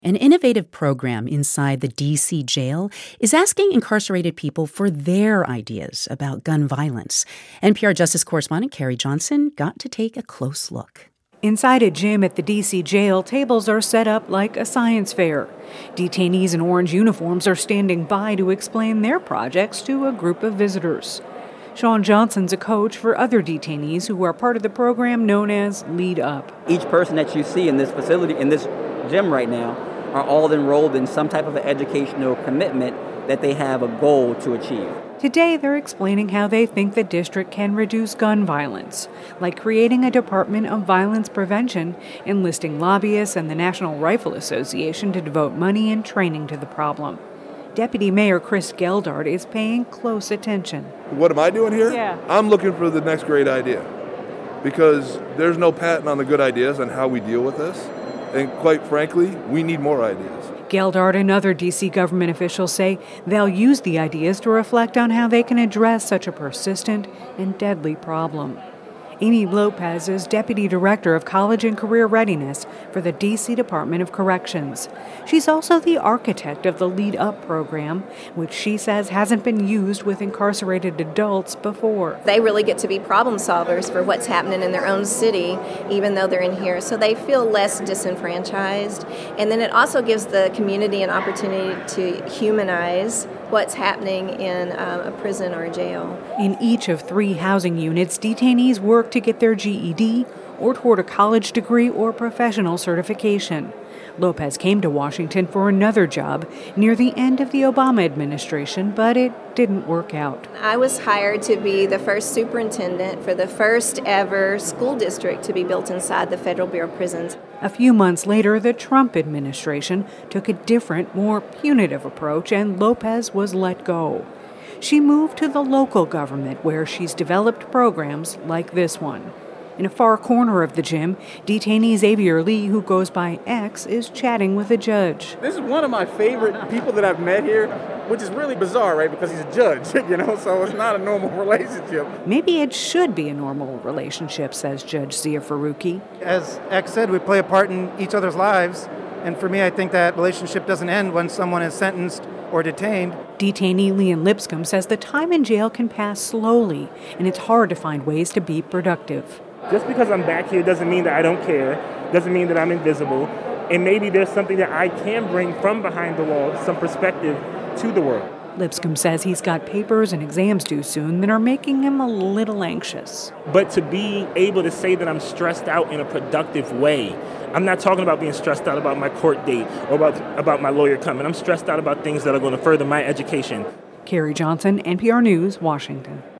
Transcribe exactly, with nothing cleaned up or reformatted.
An innovative program inside the D C jail is asking incarcerated people for their ideas about gun violence. N P R Justice correspondent Carrie Johnson got to take a close look. Inside a gym at the D C jail, tables are set up like a science fair. Detainees in orange uniforms are standing by to explain their projects to a group of visitors. Sean Johnson's a coach for other detainees who are part of the program known as Lead Up. Each person that you see in this facility, in this gym right now, are all enrolled in some type of an educational commitment that they have a goal to achieve. Today, they're explaining how they think the district can reduce gun violence, like creating a Department of Violence Prevention, enlisting lobbyists and the National Rifle Association to devote money and training to the problem. Deputy Mayor Chris Geldart is paying close attention. What am I doing here? Yeah. I'm looking for the next great idea, because there's no patent on the good ideas on how we deal with this. And quite frankly, we need more ideas. Geldart and other D C government officials say they'll use the ideas to reflect on how they can address such a persistent and deadly problem. Amy Lopez is Deputy Director of College and Career Readiness for the D C Department of Corrections. She's also the architect of the Lead Up program, which she says hasn't been used with incarcerated adults before. They really get to be problem solvers for what's happening in their own city, even though they're in here, so they feel less disenfranchised. And then it also gives the community an opportunity to humanize what's happening in um, a prison or a jail. In each of three housing units, detainees work to get their G E D or toward a college degree or professional certification. Lopez came to Washington for another job near the end of the Obama administration, but it didn't work out. I was hired to be the first superintendent for the first ever school district to be built inside the Federal Bureau of Prisons. A few months later, the Trump administration took a different, more punitive approach, and Lopez was let go. She moved to the local government, where she's developed programs like this one. In a far corner of the gym, detainee Xavier Lee, who goes by X, is chatting with a judge. This is one of my favorite people that I've met here, which is really bizarre, right? Because he's a judge, you know, so it's not a normal relationship. Maybe it should be a normal relationship, says Judge Zia Faruqi. As X said, we play a part in each other's lives. And for me, I think that relationship doesn't end when someone is sentenced or detained. Detainee Leon Lipscomb says the time in jail can pass slowly, and it's hard to find ways to be productive. Just because I'm back here doesn't mean that I don't care, doesn't mean that I'm invisible, and maybe there's something that I can bring from behind the wall, some perspective to the world. Lipscomb says he's got papers and exams due soon that are making him a little anxious. But to be able to say that I'm stressed out in a productive way, I'm not talking about being stressed out about my court date or about, about my lawyer coming. I'm stressed out about things that are going to further my education. Carrie Johnson, N P R News, Washington.